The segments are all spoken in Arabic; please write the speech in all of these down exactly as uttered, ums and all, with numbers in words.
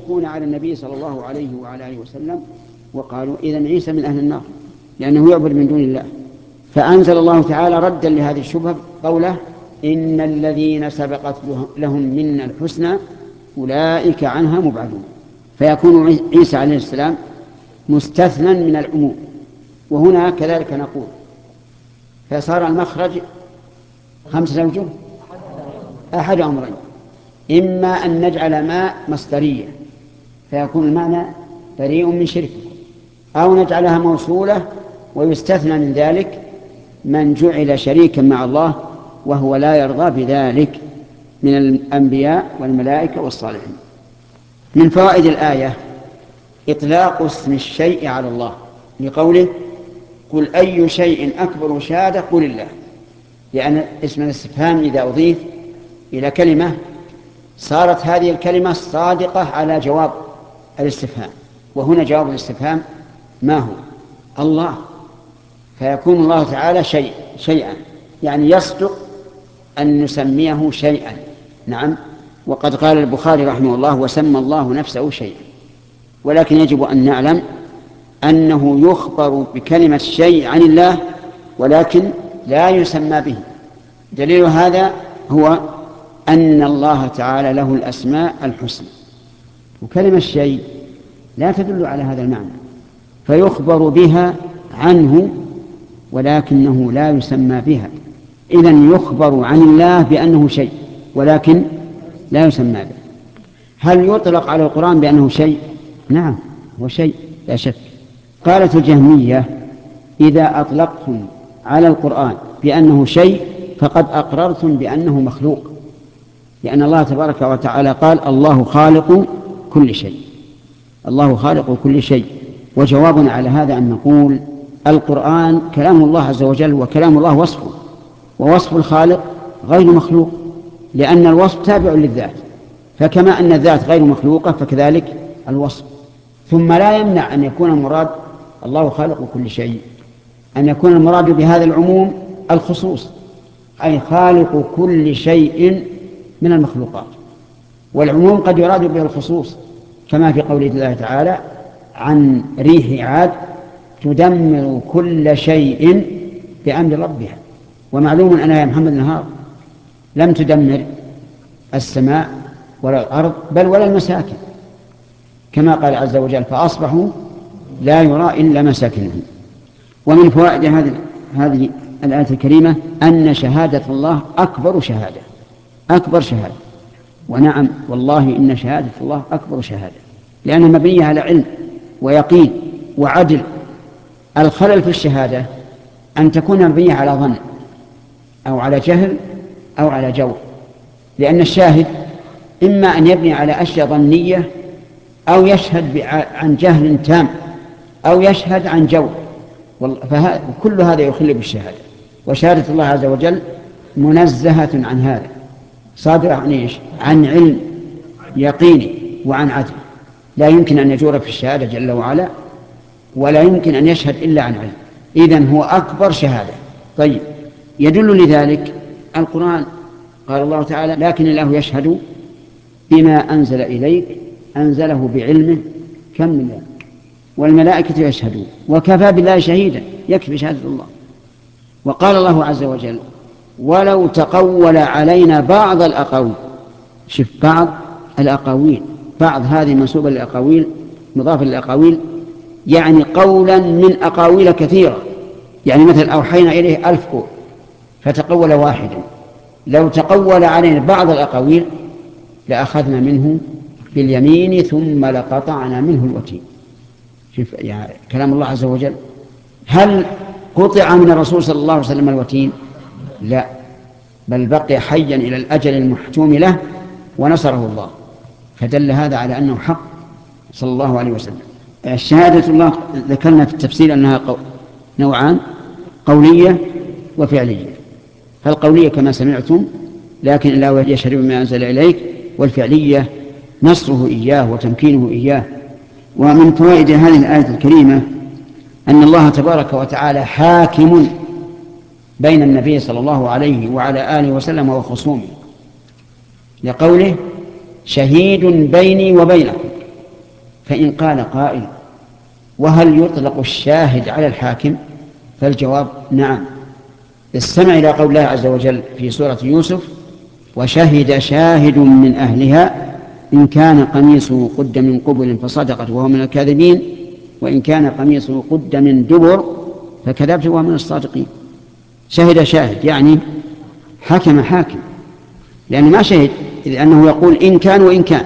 يشكون على النبي صلى الله عليه وعلى آله وسلم، وقالوا إذن عيسى من أهل النار لأنه يعبد من دون الله. فأنزل الله تعالى ردا لهذه الشبهة قوله إن الذين سبقت لهم منا الحسنى أولئك عنها مبعدون. فيكون عيسى عليه السلام مستثنى من العموم. وهنا كذلك نقول فصار المخرج خمسة أوجه، أحد أمرين: إما أن نجعل ما مصدرية فيكون المعنى بريء من شرك، أو نجعلها موصولة ويستثنى من ذلك من جعل شريكا مع الله وهو لا يرضى بذلك من الأنبياء والملائكة والصالحين. من فوائد الآية إطلاق اسم الشيء على الله لقوله قل أي شيء أكبر شهادة قل الله، لأن اسم الاستفهام إذا أضيف إلى كلمة صارت هذه الكلمة صادقة على جواب الاستفهام، وهنا جواب الاستفهام ما هو؟ الله. فيكون الله تعالى شيء شيئا، يعني يصدق أن نسميه شيئا. نعم. وقد قال البخاري رحمه الله وسمى الله نفسه شيئا، ولكن يجب أن نعلم أنه يخبر بكلمة شيء عن الله ولكن لا يسمى به. دليل هذا هو أن الله تعالى له الأسماء الحسنى، وكلمة شيء لا تدل على هذا المعنى، فيخبر بها عنه ولكنه لا يسمى بها. إذن يخبر عن الله بأنه شيء ولكن لا يسمى به. هل يطلق على القرآن بأنه شيء؟ نعم، هو شيء لا شك. قالت الجهمية إذا أطلقتم على القرآن بأنه شيء فقد أقررتم بأنه مخلوق، لأن الله تبارك وتعالى قال الله خالق كل شيء، الله خالق كل شيء. وجوابنا على هذا أن نقول القرآن كلام الله عز وجل، وكلام الله وصفه، ووصف الخالق غير مخلوق، لأن الوصف تابع للذات، فكما أن الذات غير مخلوقة فكذلك الوصف. ثم لا يمنع أن يكون المراد الله خالق كل شيء أن يكون المراد بهذا العموم الخصوص، أي خالق كل شيء من المخلوقات. والعموم قد يراد به الخصوص، كما في قول الله تعالى عن ريح عاد تدمر كل شيء بأمر ربها. ومعلوم أنها يا محمد نهار لم تدمر السماء ولا الأرض بل ولا المساكن، كما قال عز وجل فأصبحوا لا يرى إلا مساكنهم. ومن فوائد هذه هذه الآية الكريمة أن شهادة الله أكبر شهادة، أكبر شهادة. ونعم والله إن شهادة الله أكبر شهادة، لأنها مبنية على علم ويقين وعدل. الخلل في الشهادة أن تكون مبنية على ظن أو على جهل أو على جور، لأن الشاهد إما أن يبني على أشياء ظنية أو يشهد عن جهل تام أو يشهد عن جور، فكل هذا يخل بالشهادة. وشهادة الله عز وجل منزهة عن هذا، صادرة عن إيش؟ عن علم يقيني وعن عدل، لا يمكن أن يجور في الشهادة جل وعلا، ولا يمكن أن يشهد إلا عن علم. إذن هو أكبر شهادة. طيب، يدل لذلك القرآن، قال الله تعالى لكن الله يشهد بما أنزل إليك أنزله بعلمه كم من يوم والملائكة يشهدون وكفى بالله شهيدا، يكفي شهادة الله. وقال الله عز وجل ولو تقول علينا بعض الأقاويل، شوف بعض الأقاويل، بعض هذه منسوبة للأقاويل مضافة للأقاويل، يعني قولا من أقاويل كثيرة، يعني مثل أوحينا إليه ألف قول فتقول واحدا. لو تقول علينا بعض الأقاويل لأخذنا منه باليمين ثم لقطعنا منه الوتين. شوف يعني كلام الله عز وجل. هل قطع من الرسول صلى الله عليه وسلم الوتين؟ لا، بل بقي حيا إلى الأجل المحتوم له ونصره الله، فدل هذا على أنه حق صلى الله عليه وسلم. الشهادة الله ذكرنا في التفسير أنها نوعان، قولية وفعلية. فالقولية كما سمعتم لكن الله يشهد بما أنزل إليك، والفعلية نصره إياه وتمكينه إياه. ومن فوائد هذه الآية الكريمة أن الله تبارك وتعالى حاكم بين النبي صلى الله عليه وعلى آله وسلم وخصومه، لقوله شهيد بيني وبينكم، فإن قال قائل: وهل يطلق الشاهد على الحاكم؟ فالجواب: نعم. استمع إلى قول الله عز وجل في سورة يوسف: وشهد شاهد من أهلها إن كان قميصه قد من قبل فصدقت وهو من الكاذبين وإن كان قميصه قد من دبر فكذبت وهو من الصادقين. شهد شاهد يعني حكم حاكم، لأنه ما شهد، لأنه يقول إن كان وإن كان،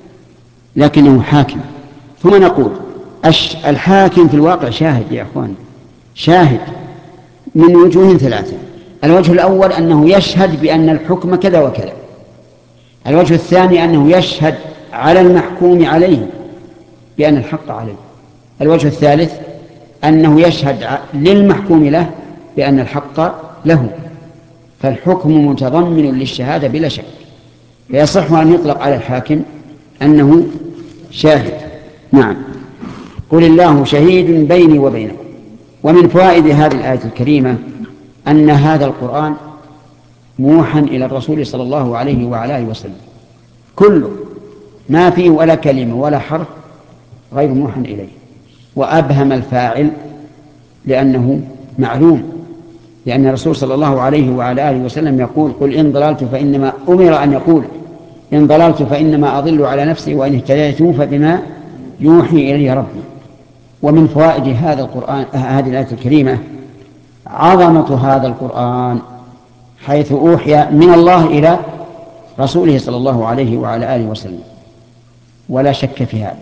لكنه حاكم. ثم نقول الحاكم في الواقع شاهد يا أخوان، شاهد من وجوه ثلاثة. الوجه الأول أنه يشهد بأن الحكم كذا وكذا. الوجه الثاني أنه يشهد على المحكوم عليه بأن الحق عليه. الوجه الثالث أنه يشهد للمحكوم له بأن الحق له. فالحكم متضمن للشهادة بلا شك، فيصح أن يطلق على الحاكم أنه شاهد. نعم. قل الله شهيد بيني وبينكم. ومن فوائد هذه الآية الكريمة أن هذا القرآن موحى إلى الرسول صلى الله عليه وعلى آله وسلم كله، ما فيه ولا كلمة ولا حرف غير موحى إليه. وأبهم الفاعل لأنه معلوم، لأن الرسول صلى الله عليه وعلى آله وسلم يقول: قل إن ضللت فإنما أمر أن يقول إن ضللت فإنما أضل على نفسي وإن اهتديت فبما يوحي إلي ربي. ومن فوائد هذا القرآن هذه الآية الكريمة عظمة هذا القرآن، حيث أوحي من الله إلى رسوله صلى الله عليه وعلى آله وسلم، ولا شك في هذا.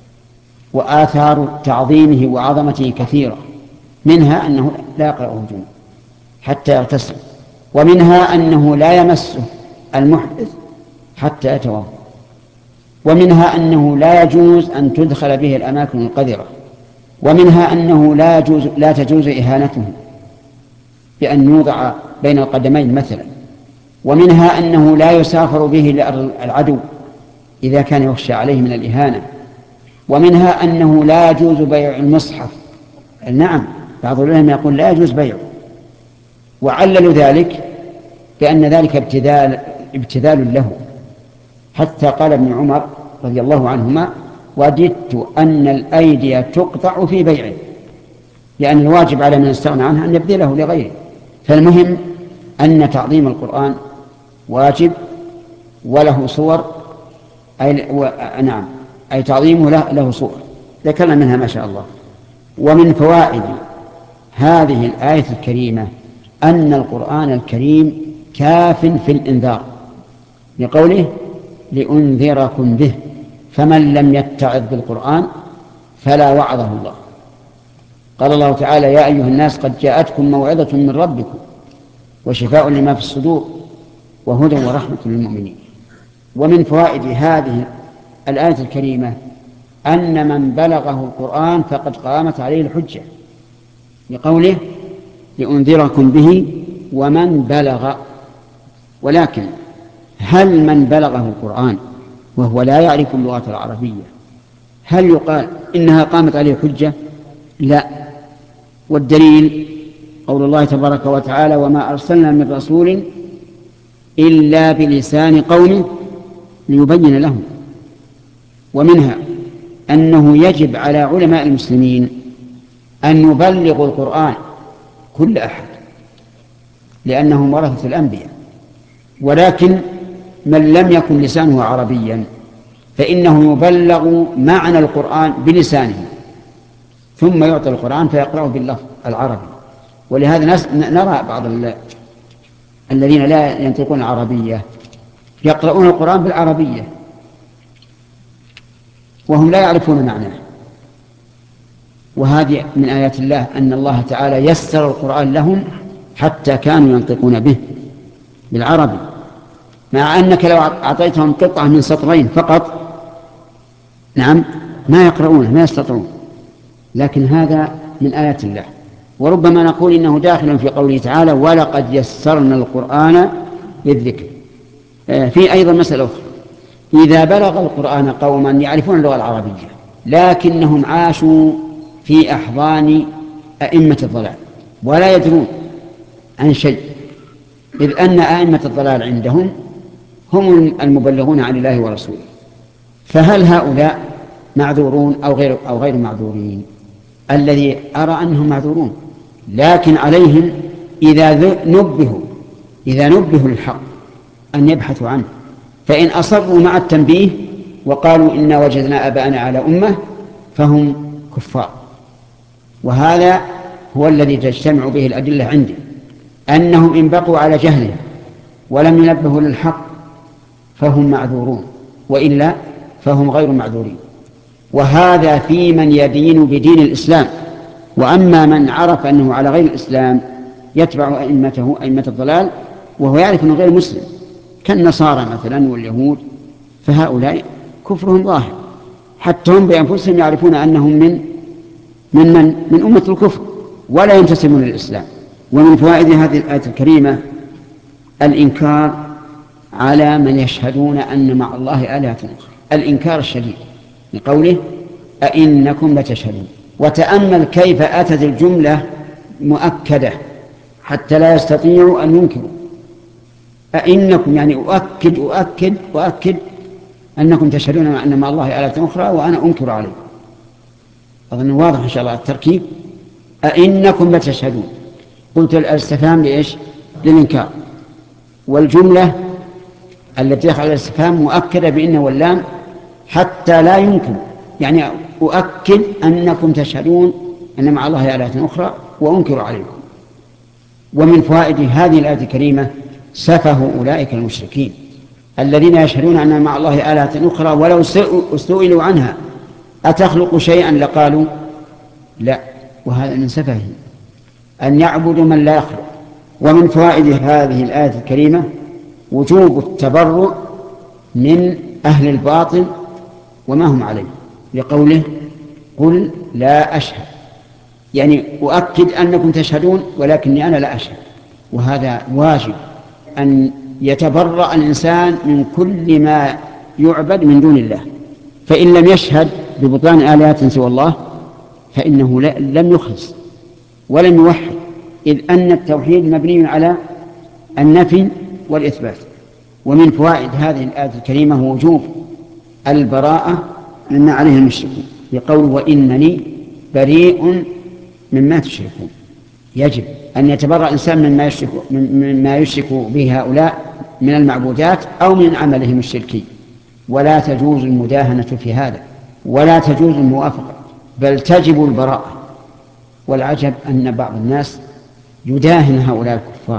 وآثار تعظيمه وعظمته كثيرة، منها أنه لا يقرأه جنوب حتى يغتسل، ومنها أنه لا يمسه المحدث حتى يتوضأ، ومنها أنه لا يجوز أن تدخل به الأماكن القذرة، ومنها أنه لا يجوز لا تجوز إهانته بأن يوضع بين القدمين مثلا، ومنها أنه لا يسافر به لأرض العدو إذا كان يخشى عليه من الإهانة، ومنها أنه لا يجوز بيع المصحف. نعم، بعض العلماء يقول لا يجوز بيعه، وعللوا ذلك بأن ذلك ابتذال, ابتذال له، حتى قال ابن عمر رضي الله عنهما: وددت أن الأيدي تقطع في بيعه، لأن الواجب على من استغنى عنها أن يبذله لغيره. فالمهم أن تعظيم القرآن واجب وله صور، أي و... نعم أي تعظيمه له, له صور ذكرنا منها ما شاء الله. ومن فوائد هذه الآية الكريمة أن القرآن الكريم كاف في الإنذار، لقوله: لأنذركم به، فمن لم يتعظ بالقرآن فلا وعظه الله. قال الله تعالى: يا أيها الناس قد جاءتكم موعظة من ربكم وشفاء لما في الصدور وهدى ورحمة للمؤمنين. ومن فوائد هذه الآية الكريمة أن من بلغه القرآن فقد قامت عليه الحجة، لقوله: لأنذركم به ومن بلغ. ولكن هل من بلغه القرآن وهو لا يعرف اللغة العربية هل يقال إنها قامت عليه الحجة؟ لا. والدليل قول الله تبارك وتعالى: وما أرسلنا من رسول إلا بلسان قومه ليبين لهم. ومنها أنه يجب على علماء المسلمين أن يبلغوا القرآن كل أحد، لأنهم ورثة الأنبياء. ولكن من لم يكن لسانه عربيا فإنه يبلغ معنى القرآن بلسانه، ثم يعطى القرآن فيقرأه باللفظ العربي. ولهذا نرى بعض الذين لا ينطقون العربية يقرؤون القرآن بالعربية وهم لا يعرفون معناه. وهذه من آيات الله أن الله تعالى يسر القرآن لهم حتى كانوا ينطقون به بالعربي، مع أنك لو أعطيتهم قطعة من سطرين فقط نعم ما يقرؤونه ما يستطيعون. لكن هذا من آيات الله. وربما نقول إنه داخل في قوله تعالى: ولقد يسرنا القرآن للذكر. في أيضا مسألة أخرى: إذا بلغ القرآن قوما يعرفون اللغة العربية لكنهم عاشوا في أحضان أئمة الضلال ولا يدرون عن شيء، إذ أن أئمة الضلال عندهم هم المبلغون عن الله ورسوله، فهل هؤلاء معذورون أو غير أو غير معذورين. الذي أرى أنهم معذورون، لكن عليهم إذا نبهوا إذا نبهوا للحق أن يبحثوا عنه، فإن أصروا مع التنبيه وقالوا إنا وجدنا آباءنا على أمة فهم كفار. وهذا هو الذي تجتمع به الأدلة عندي، أنهم إن بقوا على جهلهم ولم ينبهوا للحق فهم معذورون، وإلا فهم غير معذورين. وهذا في من يدين بدين الإسلام. وأما من عرف أنه على غير الإسلام يتبع أئمته أئمة الضلال وهو يعرف أنه غير مسلم كالنصارى مثلا واليهود، فهؤلاء كفرهم ظاهر، حتى هم بأنفسهم يعرفون أنهم من من من, من أمة الكفر ولا ينتسبون للإسلام. ومن فوائد هذه الآية الكريمة الإنكار على من يشهدون أن مع الله آلهة أخرى، الإنكار الشديد لقوله أئنكم لتشهدون. وتأمل كيف أتت الجملة مؤكدة حتى لا يستطيعوا أن ينكروا. أئنكم يعني أؤكد أؤكد أؤكد أنكم تشهدون أن مع الله آلهة أخرى وأنا أنكر عليه. أظن واضح إن شاء الله التركيب. أئنكم لتشهدون، قلت الاستفهام لإيش؟ للإنكار. والجملة التي دخل على الاستفهام مؤكدة بإن واللام حتى لا يمكن، يعني أؤكد أنكم تشهدون أن مع الله آلهة أخرى وأنكر عليكم. ومن فوائد هذه الآية الكريمة سفه أولئك المشركين الذين يشهدون أن مع الله آلهة أخرى ولو سئلوا عنها أتخلق شيئا لقالوا لا، وهذا من سفهه أن يعبدوا من لا يخلق. ومن فوائد هذه الآية الكريمة وجوب التبرؤ من أهل الباطل وما هم عليه، لقوله قل لا أشهد، يعني أؤكد أنكم تشهدون ولكني أنا لا أشهد. وهذا واجب أن يتبرأ الإنسان من كل ما يعبد من دون الله، فإن لم يشهد ببطلان آلهة سوى الله فإنه لم يخلص ولم يوحد، إذ أن التوحيد مبني على النفي والإثبات. ومن فوائد هذه الآية الكريمة وجوب البراءة مما عليه المشركون، بقول وإنني بريء مما تشركون. يجب أن يتبرأ الإنسان مما يشرك, مما يشرك به هؤلاء من المعبودات أو من عملهم الشركي، ولا تجوز المداهنة في هذا ولا تجوز الموافقة، بل تجب البراءة. والعجب أن بعض الناس يداهن هؤلاء الكفار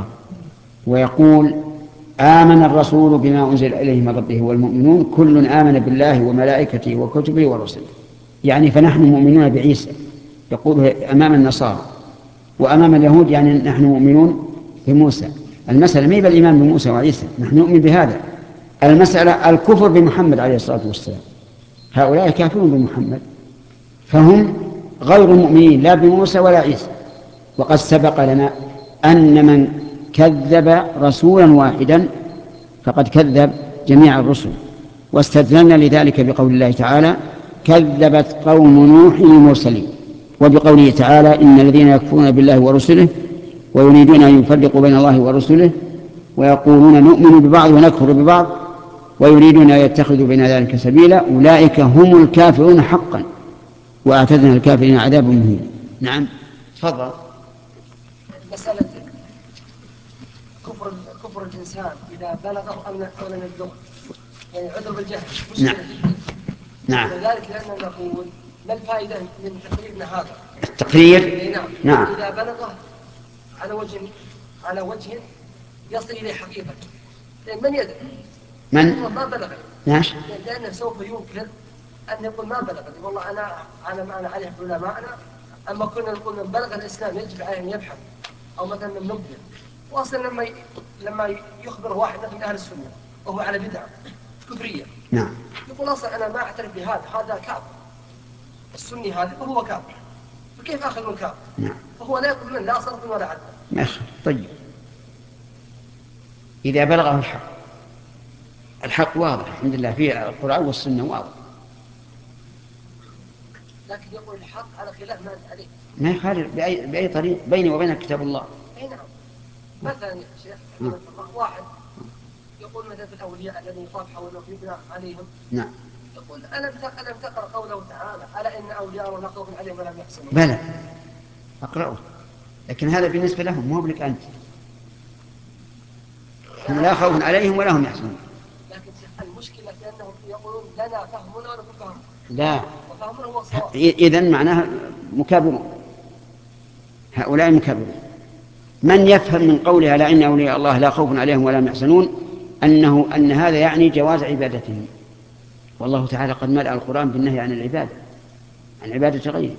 ويقول آمن الرسول بما أنزل إليه من ربه والمؤمنون كل آمن بالله وملائكته وكتبه ورسله، يعني فنحن مؤمنون بعيسى، يقول أمام النصارى، وأمام اليهود يعني نحن مؤمنون بموسى. المسألة ما يبقى الإيمان بموسى وعيسى، نحن نؤمن بهذا. المسألة الكفر بمحمد عليه الصلاة والسلام، هؤلاء كافرون بمحمد فهم غير مؤمنين لا بموسى ولا عيسى. وقد سبق لنا أن من كذب رسولا واحدا فقد كذب جميع الرسل، واستدللنا لذلك بقول الله تعالى كذبت قوم نوح المرسلين، وبقوله تعالى إن الذين يكفرون بالله ورسله ويريدون أن يفرقوا بين الله ورسله ويقولون نؤمن ببعض ونكفر ببعض ويريدون أن يتخذوا بين ذلك سبيلا أولئك هم الكافرون حقا وأعتدنا الكافرين عذابا مهينا. نعم تفضل. مسألة كفر كفر الإنسان إذا بلغ أو لم يبلغ، يعني عذر بالجهل. نعم نعم. وذلك لأننا نقول ما الفائدة من تقريرنا هذا؟ التقرير نعم. نعم. إذا بلغ على وجه على وجه يصل إليه حقيقة، لأن من يدري؟ من؟ ما بلغ. ناش. لأنه سوف ينكر أن يقول ما بلغ، والله أنا أنا ما أنا عليه علماءنا، أما كنا نقول من بلغ الإسلام يجب عليه أن يبحث أو مثلا من نبذ. واصلا لما لما يخبر واحد من اهل السنه وهو على بدعه كفريه، نعم، يقول اصلا انا ما اعترف بهذا، هذا كافر السني هذا وهو كافر، فكيف اخذ من كافر؟ نعم. فهو لا يقبل منه لا صرف ولا عدل. ماشي طيب. اذا بلغه الحق، الحق واضح الحمد لله في القرآن والسنه واضح، لكن يقول الحق على خلاف ما انت عليه، ما يخالف باي باي طريق بيني وبينك كتاب الله. اي نعم. مثلا يا شيخ نعم. واحد يقول مثلا في الاولياء الذين يطاف حولهم يبنى عليهم، نعم، يقول ألم ألم تقرأ قوله تعالى ألا إن أولياء لا خوف عليهم ولا هم يحزنون. بلى أقرأه، لكن هذا بالنسبة لهم مو لك أنت. هم لا خوف عليهم ولا هم يحزنون. لكن المشكلة أنهم يقولون لنا فهمنا ولكم فهم. لا، وفهمنا هو الصواب. إذن معناها مكابرون، هؤلاء مكابرون. من يفهم من قولها على إن أولياء الله لا خوف عليهم ولا هم يحزنون أنه أن هذا يعني جواز عبادتهم، والله تعالى قد ملأ القرآن بالنهي عن العبادة، عن عبادة غيره.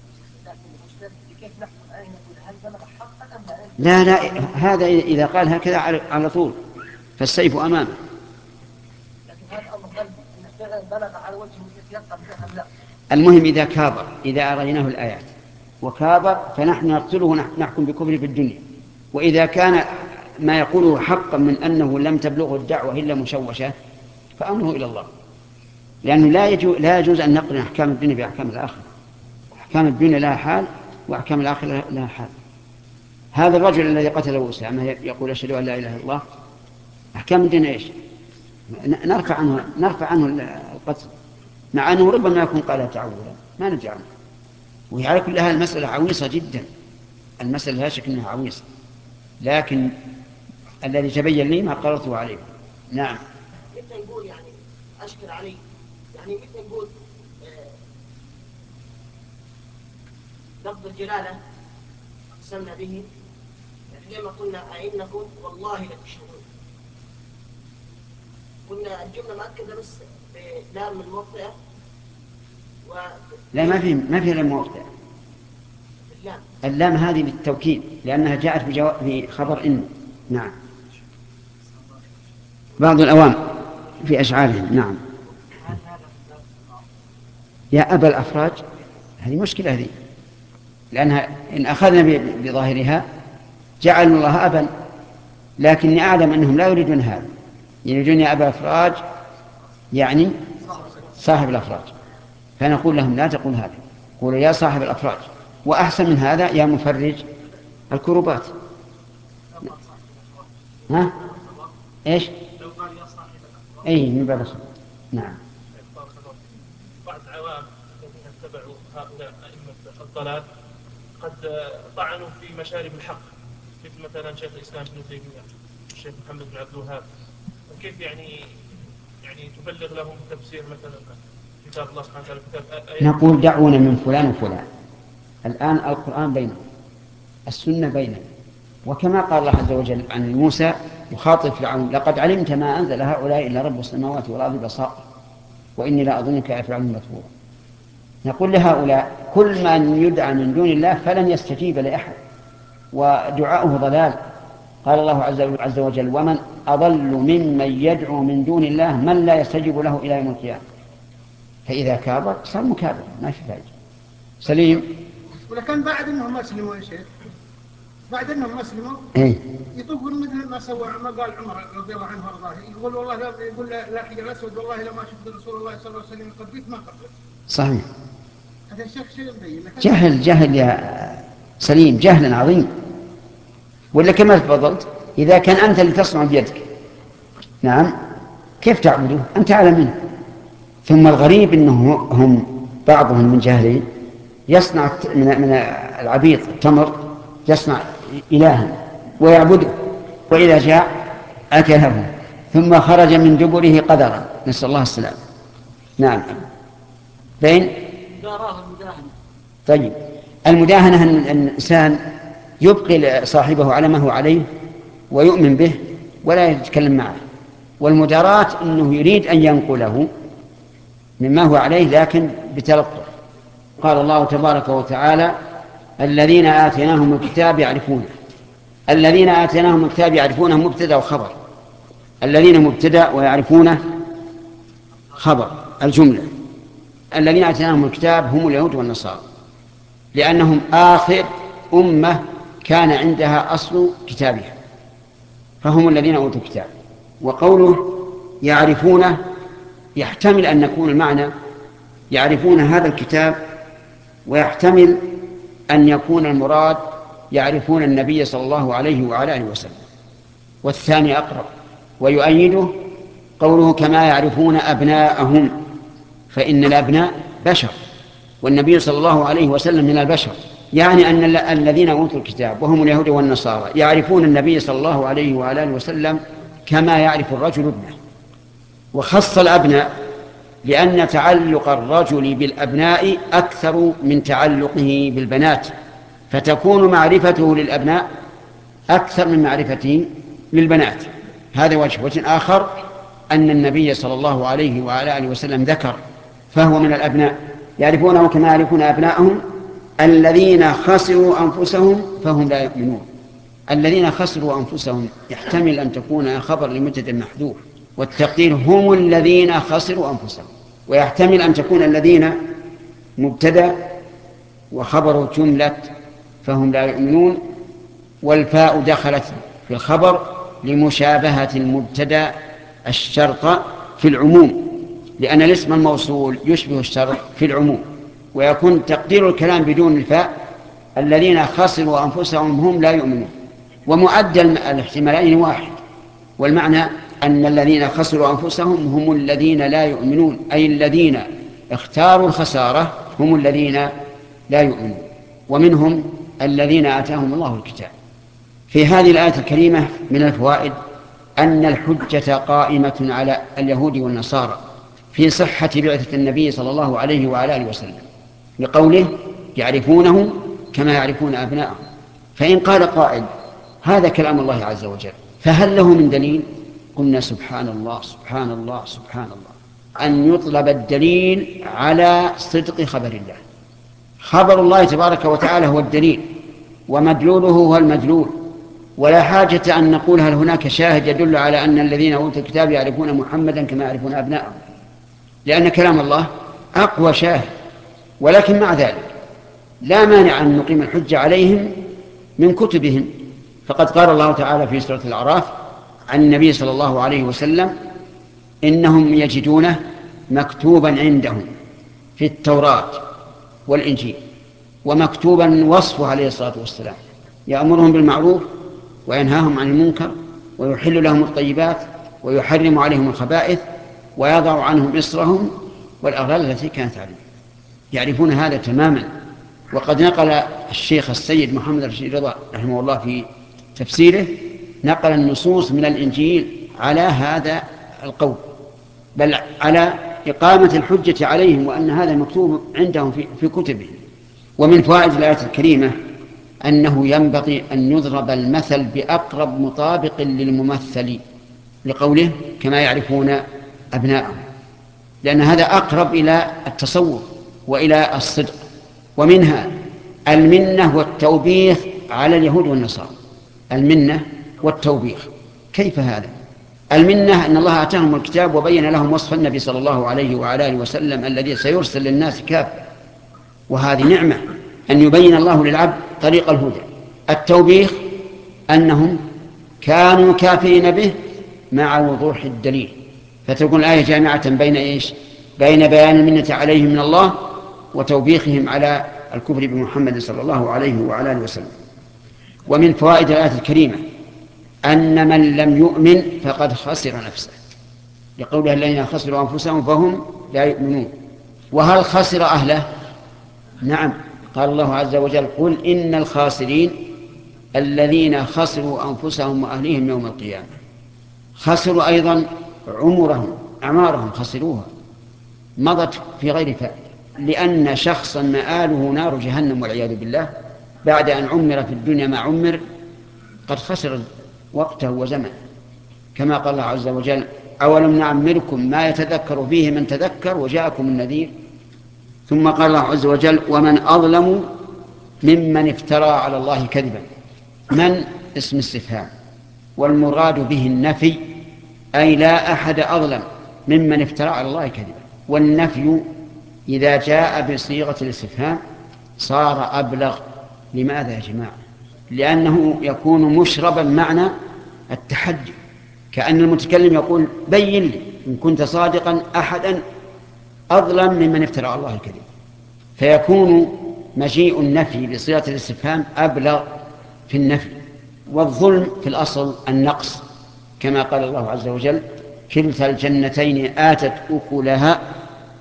لا لا، هذا إذا قال هكذا على طول فالسيف أمامه. لكن هذا أمر قلبي أن فعلا بلغ على وجه يتيقن به أم لا. المهم إذا كابر، إذا أريناه الآيات وكابر فنحن نقتله نحكم بكفره في الدنيا. وإذا كان ما يقوله حقا من أنه لم تبلغه الدعوة إلا مشوشة فأمره إلى الله، لأنه لا يجوز, لا يجوز أن نقرن أحكام الدنيا بأحكام الآخرة. أحكام الدنيا لها حال وأحكام الآخرة لها حال. هذا الرجل الذي قتله أسامة يقول أشهد أن لا إله إلا الله، أحكام الدنيا إيش؟ نرفع عنه, نرفع عنه القتل، مع أنه ربما يكون قالها تعولا، ما ندري عنه. وعلى كل هذه المسألة عويصة جدا، المسألة لا شك أنها عويصة، لكن الذي تبين لي ما قررته عليه. نعم. مثل نقول يعني أشكر عليه، يعني مثل نقول لفظ الجلالة أقسمنا به، يعني لما قلنا أئنكم والله لتشهدون، قلنا الجملة مؤكدة بس بلام الموطئة و... لا، ما في ما في لام موطئة. باللام. اللام هذه للتوكيد لأنها جاءت بخبر إن. نعم، بعض الأوام في أشعارهم. نعم. يا أبا الأفراج، هذه مشكلة هذه، لأنها إن أخذنا بظاهرها جعلوا الله أبا، لكني أعلم أنهم لا يريدون هذا، يريدون يا أبا الأفراج يعني صاحب الأفراج، فنقول لهم لا تقول هذا، قولوا يا صاحب الأفراج، وأحسن من هذا يا مفرج الكروبات. ها؟ إيش؟ لو قال يا صاحب الأفراج. أي من باب الصلاة. نعم. بعض العوام الذين اتبعوا هؤلاء أئمة الضلال قد طعنوا في مشارب الحق، مثل مثلا شيخ الإسلام ابن تيمية والشيخ محمد بن عبد الوهاب. وكيف يعني يعني تبلغ لهم تفسير مثلا كتاب الله سبحانه وتعالى، كتاب آيات. نقول دعونا من فلان وفلان، الآن القرآن بيننا، السنة بيننا، وكما قال الله عز وجل عن موسى يخاطب فرعون لقد علمت ما أنزل هؤلاء إلا رب السماوات والأرض بصائر وإني لا أظنك يا فرعون مثبورا. نقول لهؤلاء كل من يدعى من دون الله فلن يستجيب لأحد، ودعاؤه ضلال. قال الله عز وجل ومن أضل ممن يدعو من دون الله من لا يستجيب له إلى يوم القيامة. فإذا كابر صار مكابر، ما في فائدة. سليم. ولكن بعد انهم اسلموا يا شيخ، بعد انهم اسلموا ايه يطوفون مثل ما سوى ما قال عمر رضي الله عنه وارضاه، يقول والله لا يقول لا حجر الاسود والله لما شفت رسول الله صلى الله عليه وسلم قبلت ما قبلت. صحيح. هذا الشيخ شيء مبين. جهل جهل يا سليم، جهل عظيم. ولا كما تفضلت إذا كان أنت اللي تصنع بيدك، نعم، كيف تعبده؟ أنت أعلم منه. ثم الغريب أنه هم بعضهم من جهله يصنع من من العبيط التمر، يصنع إلها ويعبده، وإذا جاء أكله ثم خرج من دبره قدرا، نسأل الله السلام. نعم. بين طيب المداهنة أن الإنسان يبقي صاحبه على ما هو عليه ويؤمن به ولا يتكلم معه، والمداراة أنه يريد أن ينقله مما هو عليه لكن بتلطف. قال الله تبارك وتعالى الذين آتيناهم الكتاب يعرفونه. الذين آتيناهم الكتاب يعرفونه مبتدأ وخبر، الذين مبتدأ ويعرفونه خبر الجملة. الذين آتيناهم الكتاب هم اليهود والنصارى، لأنهم آخر أمة كان عندها أصل كتابها، فهم الذين أوتوا الكتاب. وقوله يعرفونه يحتمل أن يكون المعنى يعرفون هذا الكتاب، ويحتمل أن يكون المراد يعرفون النبي صلى الله عليه وعلى آله وسلم، والثاني أقرب. ويؤيده قوله كما يعرفون أبناءهم، فإن الأبناء بشر، والنبي صلى الله عليه وسلم من البشر، يعني أن الذين أوتوا الكتاب وهم اليهود والنصارى يعرفون النبي صلى الله عليه وعلى آله وسلم كما يعرف الرجل ابنه. وخص الأبناء لأن تعلق الرجل بالأبناء أكثر من تعلقه بالبنات، فتكون معرفته للأبناء أكثر من معرفته للبنات. هذا وجه. وجه آخر أن النبي صلى الله عليه وعلى آله وسلم ذكر، فهو من الأبناء، يعرفونه كما يعرفون أبناءهم. الذين خسروا أنفسهم فهم لا يؤمنون. الذين خسروا أنفسهم يحتمل أن تكون خبر لمبتدأ محذوف، والتقدير هم الذين خسروا أنفسهم، ويحتمل أن تكون الذين مبتدأ وخبر جملة فهم لا يؤمنون، والفاء دخلت في الخبر لمشابهة المبتدأ الشرط في العموم، لأن الاسم الموصول يشبه الشرط في العموم. ويكون تقدير الكلام بدون الفاء الذين خسروا أنفسهم هم لا يؤمنون، ومعدل الاحتمالين واحد، والمعنى أن الذين خسروا أنفسهم هم الذين لا يؤمنون، أي الذين اختاروا الخسارة هم الذين لا يؤمنون. ومنهم الذين آتاهم الله الكتاب. في هذه الآية الكريمة من الفوائد أن الحجة قائمة على اليهود والنصارى في صحة بعثة النبي صلى الله عليه وعلى آله وسلم، لقوله يعرفونه كما يعرفون أبناءهم. فإن قال قائل هذا كلام الله عز وجل فهل له من دليل؟ قلنا سبحان الله سبحان الله سبحان الله، أن يطلب الدليل على صدق خبر الله. خبر الله تبارك وتعالى هو الدليل، ومدلوله هو المدلول، ولا حاجة أن نقول هل هناك شاهد يدل على أن الذين أوتوا الكتاب يعرفون محمدا كما يعرفون أبناءهم، لأن كلام الله أقوى شاهد. ولكن مع ذلك لا مانع أن نقيم الحجة عليهم من كتبهم، فقد قال الله تعالى في سورة الأعراف عن النبي صلى الله عليه وسلم إنهم يجدونه مكتوبا عندهم في التوراة والإنجيل، ومكتوبا وصفه عليه الصلاة والسلام يأمرهم بالمعروف وينهاهم عن المنكر ويحل لهم الطيبات ويحرم عليهم الخبائث ويضع عنهم إصرهم والأغلال التي كانت عليهم. يعرفون هذا تماما. وقد نقل الشيخ السيد محمد رشيد رضا رحمه الله في تفسيره نقل النصوص من الإنجيل على هذا القول، بل على إقامة الحجة عليهم وأن هذا مكتوب عندهم في, في كتبهم. ومن فوائد الآية الكريمة أنه ينبغي أن يضرب المثل بأقرب مطابق للممثل، لقوله كما يعرفون أبناءهم، لأن هذا أقرب إلى التصور وإلى الصدق. ومنها المنة والتوبيخ على اليهود والنصارى. المنة والتوبيخ، كيف هذا؟ المنة أن الله آتاهم الكتاب وبين لهم وصف النبي صلى الله عليه وعلى آله وسلم الذي سيرسل للناس كافة، وهذه نعمة أن يبين الله للعبد طريق الهدى. التوبيخ أنهم كانوا كافرين به مع وضوح الدليل، فتكون الآية جامعة بين إيش؟ بين بيان المنة عليهم من الله وتوبيخهم على الكفر بمحمد صلى الله عليه وعلى آله وسلم. ومن فوائد الآية الكريمة أن من لم يؤمن فقد خسر نفسه، لقوله الذين خسروا أنفسهم فهم لا يؤمنون. وهل خسر أهله؟ نعم، قال الله عز وجل قل إن الخاسرين الذين خسروا أنفسهم وأهليهم يوم القيامة. خسروا أيضا عمرهم، أعمارهم خسروها، مضت في غير فائدة، لأن شخصا مآله نار جهنم والعياذ بالله بعد أن عمر في الدنيا ما عمر قد خسر وقته وزمنه، كما قال الله عز وجل أولم نعمركم ما يتذكر فيه من تذكر وجاءكم النذير. ثم قال الله عز وجل ومن أظلم ممن افترى على الله كذبا. من اسم استفهام، والمراد به النفي، أي لا أحد أظلم ممن افترى على الله كذبا. والنفي إذا جاء بصيغة الاستفهام صار أبلغ. لماذا يا جماعة؟ لأنه يكون مشربا معنى التحدي، كأن المتكلم يقول بين لي إن كنت صادقا أحدا أظلم ممن افترى على الله الكذب، فيكون مجيء النفي بصيغة الاستفهام أبلغ في النفي. والظلم في الأصل النقص، كما قال الله عز وجل كلتا الجنتين آتت أكلها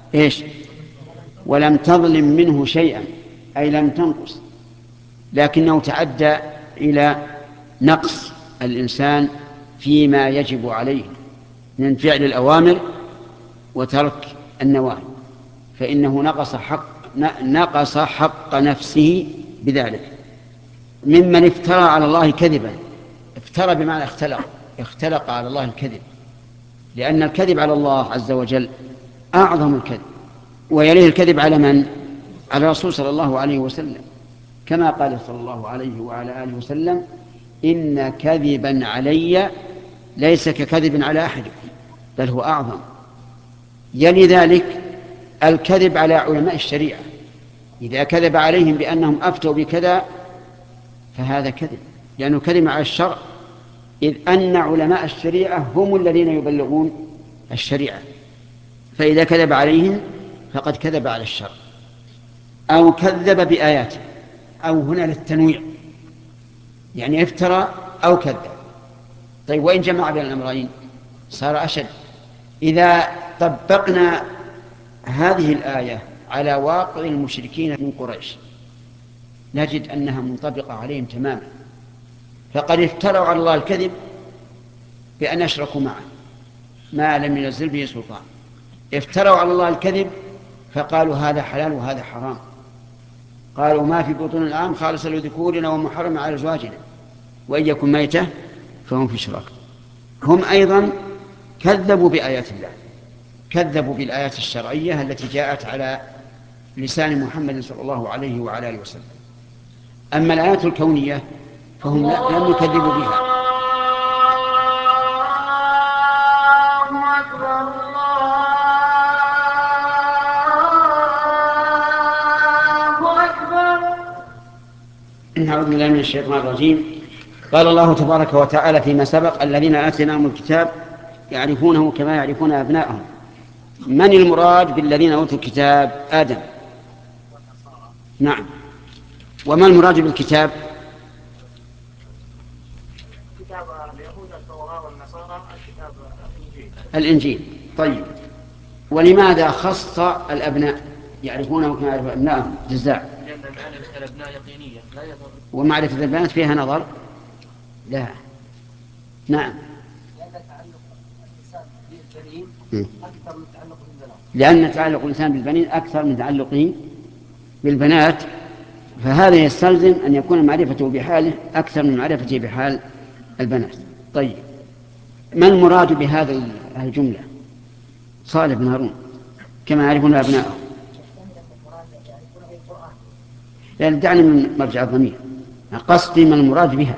إيش؟ ولم تظلم منه شيئا، أي لم تنقص، لكنه تعدى إلى نقص الإنسان فيما يجب عليه من فعل الأوامر وترك النواهي، فإنه نقص حق نقص حق نفسه بذلك. ممن افترى على الله كذبا، افترى بمعنى اختلق، اختلق على الله الكذب، لأن الكذب على الله عز وجل أعظم الكذب، ويليه الكذب على من؟ على الرسول صلى الله عليه وسلم، كما قال صلى الله عليه وعلى آله وسلم: إن كذبا علي ليس ككذب على أحدكم بل هو أعظم. يلي ذلك الكذب على علماء الشريعة، إذا كذب عليهم بأنهم أفتوا بكذا فهذا كذب، لأنه كذب على الشرع، إذ أن علماء الشريعة هم الذين يبلغون الشريعة، فإذا كذب عليهم فقد كذب على الشرع. أو كذب بآياته، أو هنا للتنويع، يعني افترى أو كذب. طيب وإن جمع بين الأمرين صار أشد. إذا طبقنا هذه الآية على واقع المشركين من قريش نجد أنها منطبقة عليهم تماما، فقد افتروا على الله الكذب بأن أشركوا معه ما لم ينزل به سلطان، افتروا على الله الكذب فقالوا هذا حلال وهذا حرام، قالوا ما في بطون العام خالص لذكورنا ومحرم على أزواجنا وإن يكن ميتة فهم في شراك. هم أيضا كذبوا بآيات الله، كذبوا بالآيات الشرعية التي جاءت على لسان محمد صلى الله عليه وعلى آله وسلم. أما الآيات الكونية فهم لم يكذبوا بها. نعوذ بالله من الشيطان الرجيم. قال الله تبارك وتعالى فيما سبق: الذين آتيناهم الكتاب يعرفونه كما يعرفون أبناءهم. من المراد بالذين أوتوا الكتاب؟ آدم. نعم. وما المراد بالكتاب؟ كتاب اليهود التوراة والنصارى، الكتاب الإنجيل. الإنجيل. طيب، ولماذا خص الأبناء يعرفونه كما يعرفون أبناءهم؟ جزاء. لأن معرفة الأبناء يقينية لا يضر. ومعرفة البنات فيها نظر؟ لا. نعم. لأن تعلق الإنسان بالبنين أكثر من تعلق بالبنات. لأن تعلق الإنسان بالبنين أكثر من تعلقه بالبنات، فهذا يستلزم أن يكون معرفته بحاله أكثر من معرفته بحال البنات. طيب، ما المراد بهذا الجملة؟ صالح بن هارون: كما يعرفون أبناءهم. لأن دعني من مرجع الضمير، قصدي ما المراد بها.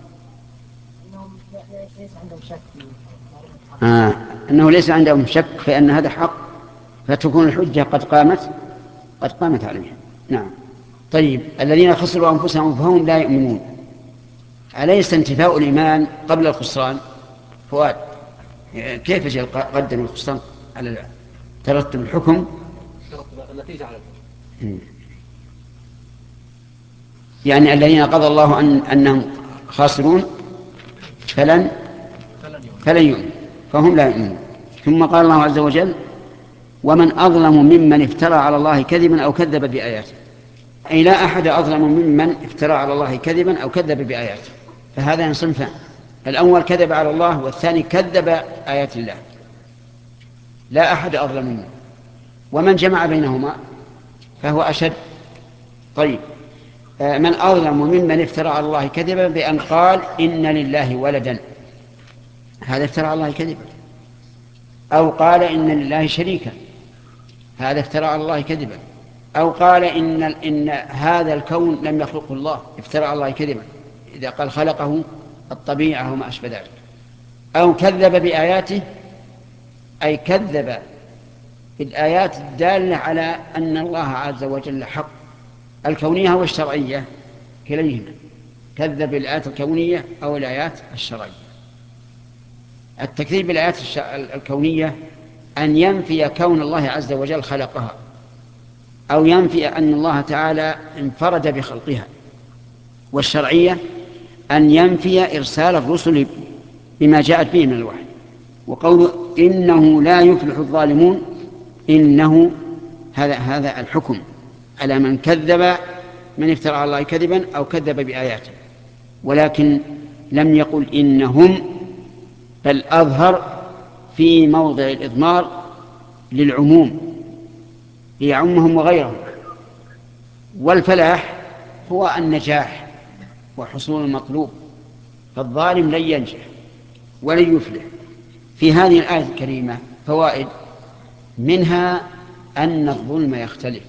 آه. أنه ليس عندهم شك فإن هذا حق، فتكون الحجة قد قامت قد قامت عليها. نعم. طيب، الذين خسروا أنفسهم فهم لا يؤمنون، أليس انتفاء الإيمان قبل الخسران؟ فؤاد، كيف جاء قدم الخسران على ترتب الحكم؟ النتيجة على الحكم. يعني الذين قضى الله أن أنهم خاسرون فلن فلن يؤمن، فهم لا يؤمنون. ثم قال الله عز وجل: ومن أظلم ممن افترى على الله كذبا أو كذب بآياته. أي لا أحد أظلم ممن افترى على الله كذبا أو كذب بآياته، فهذا صنفان: الأول كذب على الله، والثاني كذب آيات الله، لا أحد أظلم منه. ومن جمع بينهما فهو أشد. طيب، من أظلم ممن افترى على الله كذبا بأن قال إن لله ولدا، هذا افترى على الله كذبا. أو قال إن لله شريكا، هذا افترى على الله كذبا. أو قال إن, إن هذا الكون لم يخلقه الله، افترى على الله كذبا إذا قال خلقه الطبيعة وما أشبه ذلك. أو كذب بآياته، أي كذب بالآيات الدالة على أن الله عز وجل حق، الكونية والشرعية كليهما، كذب بالآيات الكونية أو الآيات الشرعية. التكذيب بالآيات الكونية أن ينفي كون الله عز وجل خلقها، أو ينفي أن الله تعالى انفرد بخلقها. والشرعية أن ينفي إرسال الرسل بما جاءت به من الوحي. وقول إنه لا يفلح الظالمون، إنه هذا هذا الحكم على من كذب، من افترى على الله كذبا أو كذب بآياته، ولكن لم يقل إنهم، بل أظهر في موضع الإضمار للعموم ليعمهم وغيرهم. والفلاح هو النجاح وحصول المطلوب، فالظالم لن ينجح ولن يفلح. في هذه الآية الكريمة فوائد، منها أن الظلم يختلف،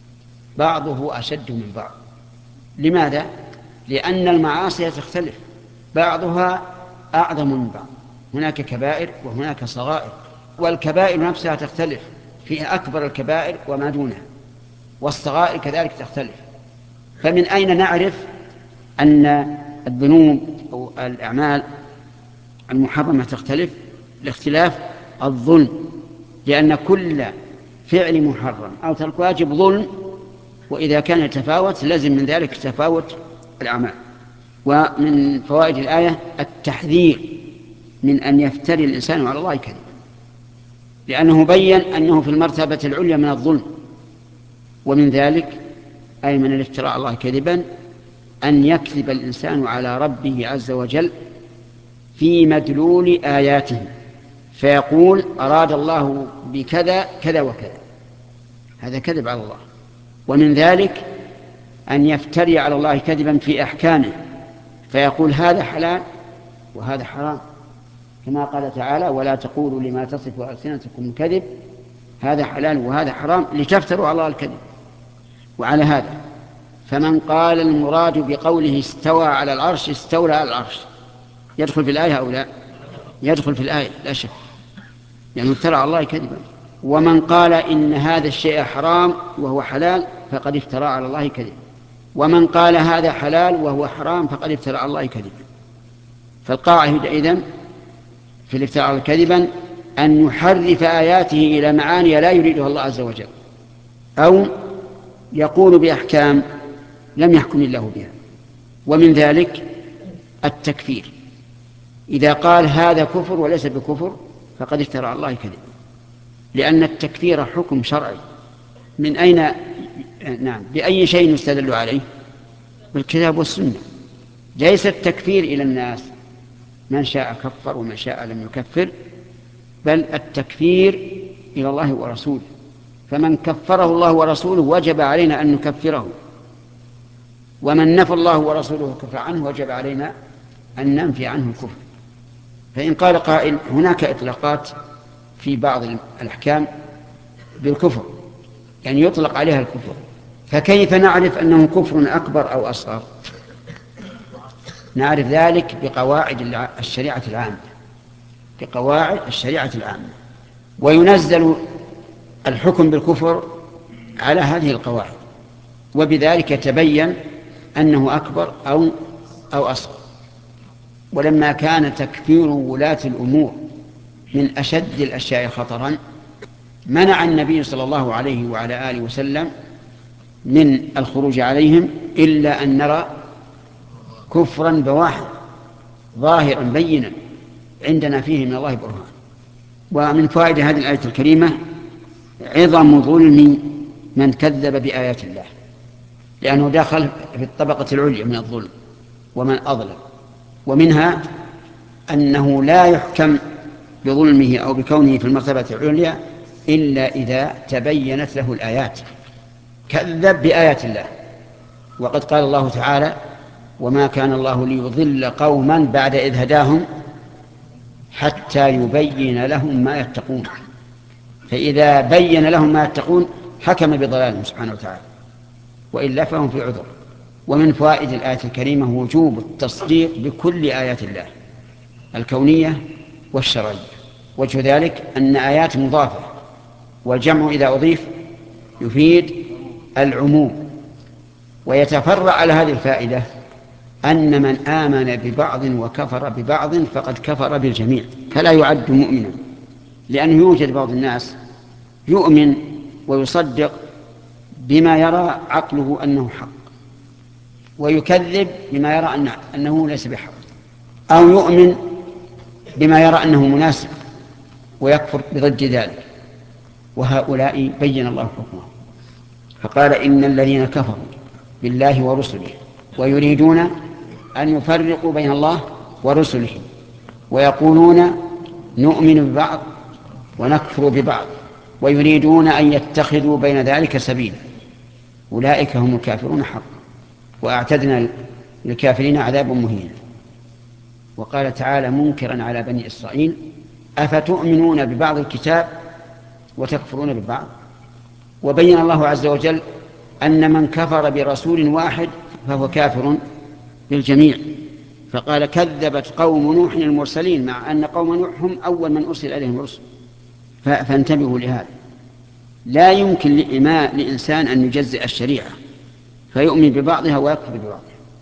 بعضه أشد من بعض. لماذا؟ لأن المعاصي تختلف، بعضها أعظم من بعض، هناك كبائر وهناك صغائر، والكبائر نفسها تختلف، فيها أكبر الكبائر وما دونها، والصغائر كذلك تختلف. فمن أين نعرف أن الذنوب أو الأعمال المحرمة تختلف؟ لاختلاف الظلم، لأن كل فعل محرم أو ترك واجب ظلم، وإذا كان يتفاوت لازم من ذلك تفاوت الأعمال. ومن فوائد الآية التحذير من أن يفتري الإنسان على الله كذبا، لأنه بيّن أنه في المرتبة العليا من الظلم. ومن ذلك أي من الافتراء على الله كذبا أن يكذب الإنسان على ربه عز وجل في مدلول آياته، فيقول أراد الله بكذا كذا وكذا، هذا كذب على الله. ومن ذلك أن يفتري على الله كذبا في أحكامه، فيقول هذا حلال وهذا حرام، كما قال تعالى ولا تقولوا لما تصف ألسنتكم الكذب هذا حلال وهذا حرام لتفتروا على الله الكذب. وعلى هذا فمن قال المراد بقوله استوى على العرش استولى على العرش، يدخل في الآية أو لا؟ يدخل في الآية لا شك، يعني افترى على الله كذبا. ومن قال إن هذا الشيء حرام وهو حلال فقد افترى على الله كذبا، ومن قال هذا حلال وهو حرام فقد افترى على الله كذبا. فالقاعدة إذن في الافتراء على كذبا أن يحرف آياته إلى معاني لا يريدها الله عز وجل، أو يقول بأحكام لم يحكم الله بها. ومن ذلك التكفير، إذا قال هذا كفر وليس بكفر فقد افترى على الله كذبا، لأن التكفير حكم شرعي. من أين نعم بأي شيء يستدل عليه؟ بالكتاب والسنة. ليس التكفير إلى الناس من شاء كفر ومن شاء لم يكفر، بل التكفير إلى الله ورسوله، فمن كفره الله ورسوله وجب علينا أن نكفره، ومن نفى الله ورسوله كفر عنه وجب علينا أن ننفي عنه الكفر. فإن قال قائل هناك إطلاقات في بعض الأحكام بالكفر، يعني يطلق عليها الكفر، فكيف نعرف أنه كفر أكبر أو أصغر؟ نعرف ذلك بقواعد الشريعة العامة، بقواعد الشريعة العامة، وينزل الحكم بالكفر على هذه القواعد، وبذلك يتبين أنه أكبر أو أو أصغر. ولما كان تكفير ولاة الأمور من أشد الأشياء خطرا، منع النبي صلى الله عليه وعلى آله وسلم من الخروج عليهم إلا أن نرى كفرا بواحد ظاهرا بينا عندنا فيه من الله برهان. ومن فوائد هذه الآية الكريمة عظم ظلم من كذب بآيات الله، لأنه داخل في الطبقة العليا من الظلم ومن أظلم. ومنها أنه لا يحكم بظلمه أو بكونه في المرتبة العليا إلا إذا تبينت له الآيات، كذب بآيات الله. وقد قال الله تعالى وما كان الله ليضل قوما بعد إذ هداهم حتى يبين لهم ما يتقون، فإذا بين لهم ما يتقون حكم بضلالهم سبحانه وتعالى، وإلا فهم في عذر. ومن فوائد الآية الكريمة وجوب التصديق بكل آيات الله الكونية والشرعية. وجه ذلك أن آيات مضافة، والجمع إذا أضيف يفيد العموم. ويتفرع على هذه الفائدة أن من آمن ببعض وكفر ببعض فقد كفر بالجميع، فلا يعد مؤمنا، لأنه يوجد بعض الناس يؤمن ويصدق بما يرى عقله أنه حق، ويكذب بما يرى أنه, أنه ليس بحق، أو يؤمن بما يرى أنه مناسب ويكفر بضد ذلك. وهؤلاء بين الله حكمه فقال إن الذين كفروا بالله ورسله ويريدون أن يفرقوا بين الله ورسله ويقولون نؤمن ببعض ونكفر ببعض ويريدون أن يتخذوا بين ذلك سبيلا أولئك هم الكافرون حقا وأعتدنا للكافرين عذابا مهينا. وقال تعالى منكرا على بني إسرائيل أفتؤمنون ببعض الكتاب وتكفرون ببعض. وبين الله عز وجل أن من كفر برسول واحد فهو كافر بالجميع، فقال كذبت قوم نوح المرسلين، مع أن قوم نوح هم أول من أرسل إليهم الرسل. فانتبهوا لهذا، لا يمكن لإماء لإنسان أن يجزئ الشريعة فيؤمن ببعضها ويكفر ببعضها،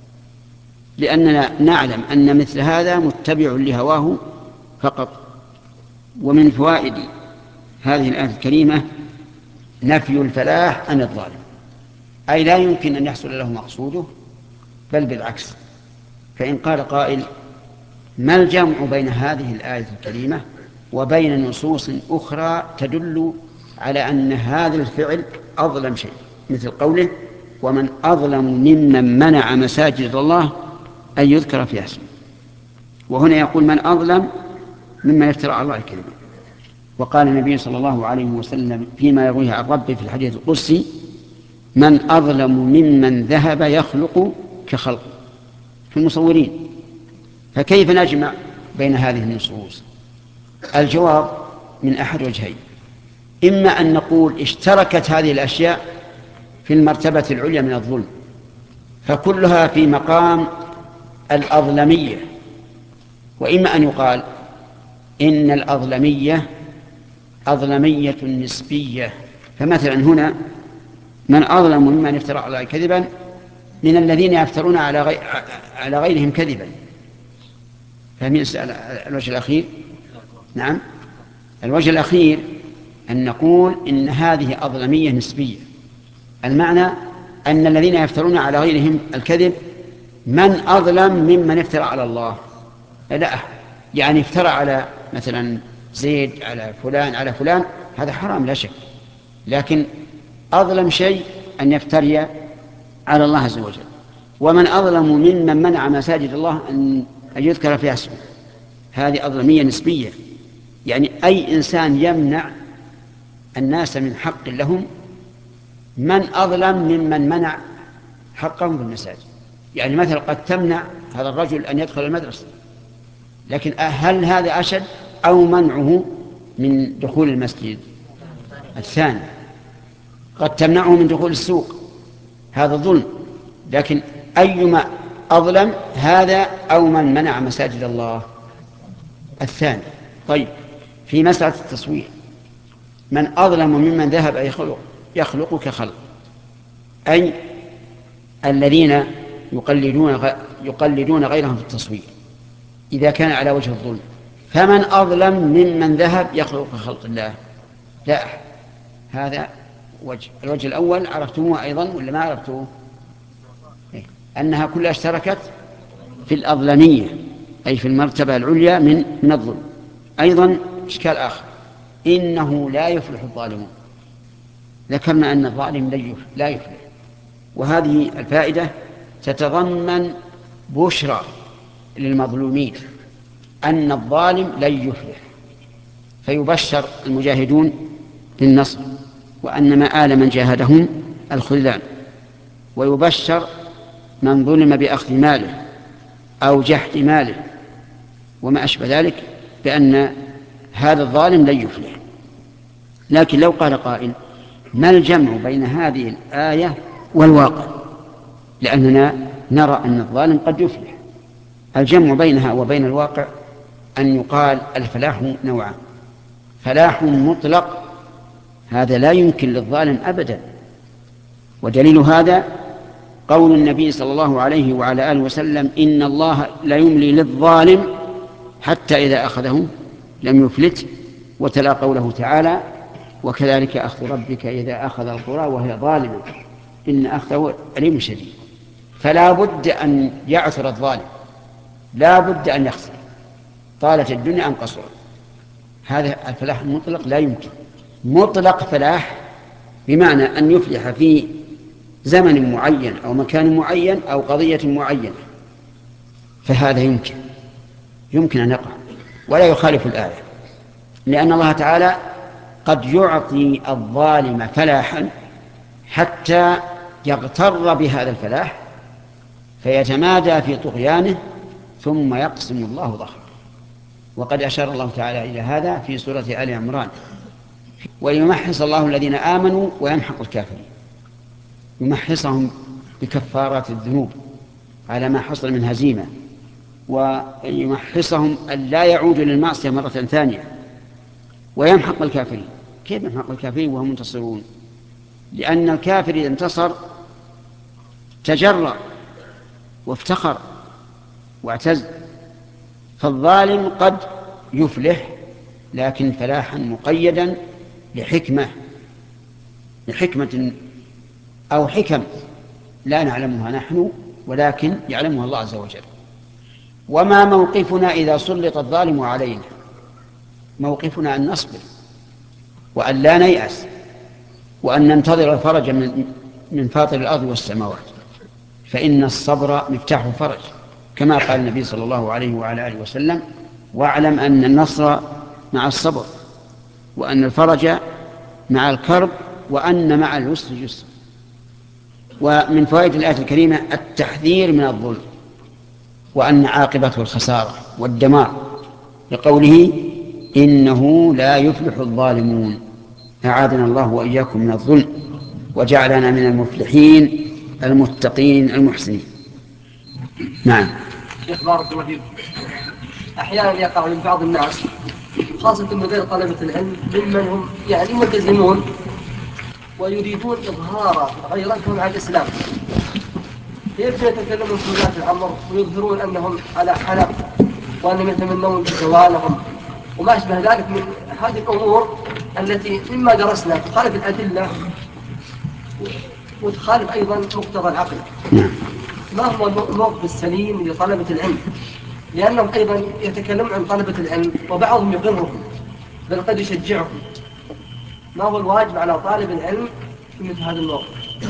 لأننا نعلم أن مثل هذا متبع لهواه فقط. ومن فوائد هذه الآية الكريمة نفي الفلاح عن الظالم، أي لا يمكن أن يحصل له مقصوده، بل بالعكس. فإن قال قائل ما الجمع بين هذه الآية الكريمة وبين نصوص أخرى تدل على أن هذا الفعل أظلم شيء، مثل قوله ومن أظلم ممن منع مساجد الله أن يذكر فيها اسمه، وهنا يقول من أظلم ممن افترى على الله الكذب. وقال النبي صلى الله عليه وسلم فيما يرويه عن ربه في الحديث القدسي من أظلم ممن ذهب يخلق كخلق في المصورين. فكيف نجمع بين هذه النصوص؟ الجواب من أحد وجهين، إما أن نقول اشتركت هذه الأشياء في المرتبة العليا من الظلم فكلها في مقام الأظلمية، وإما أن يقال إن الأظلمية أظلمية نسبية. فمثلا هنا من أظلم ممن افترى على الله كذبا من الذين يفترون على, غي... على غيرهم كذبا. فمن الوجه الأخير؟ نعم، الوجه الأخير أن نقول إن هذه أظلمية نسبية، المعنى أن الذين يفترون على غيرهم الكذب من أظلم ممن افترى على الله؟ لا، يعني افترى على مثلا زيد على فلان على فلان هذا حرام لا شك، لكن أظلم شيء أن يفتري على الله عز وجل. ومن أظلم ممن منع مساجد الله أن يذكر فيها اسمه، هذه أظلمية نسبية، يعني أي إنسان يمنع الناس من حق لهم من أظلم ممن منع حقهم بالمساجد. يعني مثلا قد تمنع هذا الرجل أن يدخل المدرسة، لكن هل هذا أشد أو منعه من دخول المسجد؟ الثاني. قد تمنعه من دخول السوق، هذا ظلم، لكن أيما أظلم هذا أو من منع مساجد الله؟ الثاني. طيب في مسألة التصوير من أظلم ممن ذهب يخلق, يخلق كخلق، أي الذين يقلدون, يقلدون غيرهم في التصوير إذا كان على وجه الظلم، فمن أظلم ممن ذهب يخلق كخلق الله؟ لا، هذا وجه. الوجه الأول عرفتموه أيضا ولا ما عرفتوه؟ إيه؟ أنها كلها اشتركت في الأظلمية، أي في المرتبة العليا من من الظلم. أيضا إشكال آخر، إنه لا يفلح الظالمون، ذكرنا أن الظالم لا يفلح، وهذه الفائدة تتضمن بشرى للمظلومين أن الظالم لن يفلح، فيبشر المجاهدون بالنصر وأن مآل من جاهدهم الخذلان، ويبشر من ظلم بأخذ ماله أو جحد ماله وما أشبه ذلك بأن هذا الظالم لن يفلح. لكن لو قال قائل ما الجمع بين هذه الآية والواقع؟ لأننا نرى أن الظالم قد يفلح. الجمع بينها وبين الواقع أن يقال الفلاح نوعان: فلاح مطلق هذا لا يمكن للظالم أبدا، ودليل هذا قول النبي صلى الله عليه وعلى آله وسلم إن الله لا يملي للظالم حتى إذا أخذه لم يفلت، وتلا قوله تعالى وكذلك أخذ ربك إذا أخذ القرى وهي ظالمة إن أخذه أليم شديد. فلا بد أن يعثر الظالم، لا بد أن يخسر، طالت الدنيا أم قصرت. هذا الفلاح المطلق لا يمكن. مطلق فلاح بمعنى أن يفلح في زمن معين أو مكان معين أو قضية معينة، فهذا يمكن يمكن أن يقع ولا يخالف الآية، لأن الله تعالى قد يعطي الظالم فلاحا حتى يغتر بهذا الفلاح فيتمادى في طغيانه ثم يقسم الله ظهره. وقد أشار الله تعالى إلى هذا في سورة آل عمران: ويمحص الله الذين آمنوا ويمحق الكافرين. يمحصهم بكفارات الذنوب على ما حصل من هزيمة، ويمحصهم أن لا يعودوا للمعصية مرة ثانية، ويمحق الكافرين. كيف يمحق الكافرين وهم منتصرون؟ لأن الكافر إذا انتصر تجرأ وافتخر واعتز، فالظالم قد يفلح لكن فلاحا مقيدا لحكمة لحكمة أو حكم لا نعلمها نحن ولكن يعلمها الله عز وجل. وما موقفنا إذا سلط الظالم علينا؟ موقفنا أن نصبر وأن لا نيأس وأن ننتظر الفرج من من فاطر الأرض والسماوات، فإن الصبر مفتاح الفرج، كما قال النبي صلى الله عليه وعلى آله وسلم: واعلم أن النصر مع الصبر، وأن الفرج مع الكرب، وأن مع العسر يسر. ومن فوائد الآية الكريمة التحذير من الظلم، وأن عاقبته الخسارة والدمار، لقوله: إنه لا يفلح الظالمون. أعاذنا الله وإياكم من الظلم وجعلنا من المفلحين المتقين المحسنين. نعم. شيخ بارك الله فيكم، أحيانا يقع من بعض الناس خاصة من غير طلبة العلم ممن هم يعني ملتزمون ويريدون إظهار غيرتهم على الإسلام، كيف يتكلمون في ولاة الأمر ويظهرون أنهم على حلق وأنهم يتمنون زوالهم وما أشبه ذلك من هذه الأمور التي مما درسنا تخالف الأدلة وتخالف أيضا مقتضى العقل. ما هو الموقف السليم لطلبة العلم؟ لأنهم أيضا يتكلمون عن طلبة العلم وبعضهم يقرهم بل قد يشجعهم. ما هو الواجب على طالب العلم في مثل هذا الموقف؟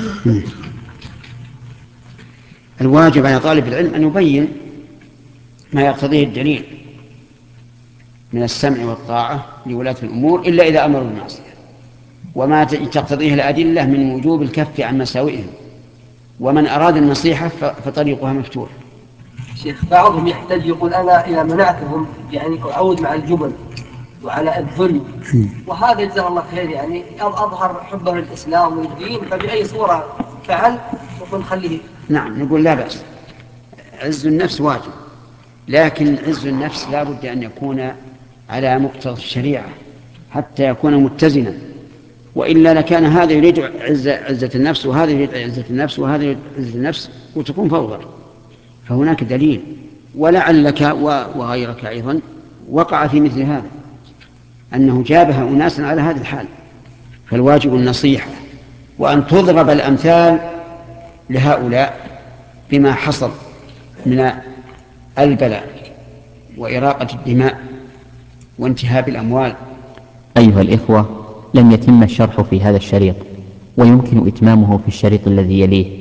الواجب على طالب العلم أن يبين ما يقتضيه الدليل من السمع والطاعة لولاة الأمور إلا إذا أمروا بالمعصية، وما تقتضيه الأدلة من وجوب الكف عن مساوئهم. ومن أراد النصيحة فطريقها مفتوح. شيخ بعضهم يحتاج يقول أنا إذا منعتهم يعني أعود مع الجبن وعلى الذل، وهذا جزاه الله خير يعني أظهر حبه للإسلام والدين، فبأي صورة فعل يقول خليه. نعم، نقول لا بأس، عز النفس واجب، لكن عز النفس لا بد أن يكون على مقتضى الشريعة حتى يكون متزنا، وإلا لكان هذا يريد عزة, عزة النفس وهذا يريد عزة النفس وهذا يريد عزة النفس وتكون فوضى. فهناك دليل، ولعلك وغيرك أيضا وقع في مثل هذا أنه جابها أناسا على هذا الحال. فالواجب النصيحة وأن تضرب الأمثال لهؤلاء بما حصل من البلاء وإراقة الدماء وانتهاب الأموال. أيها الإخوة، لم يتم الشرح في هذا الشريط، ويمكن إتمامه في الشريط الذي يليه.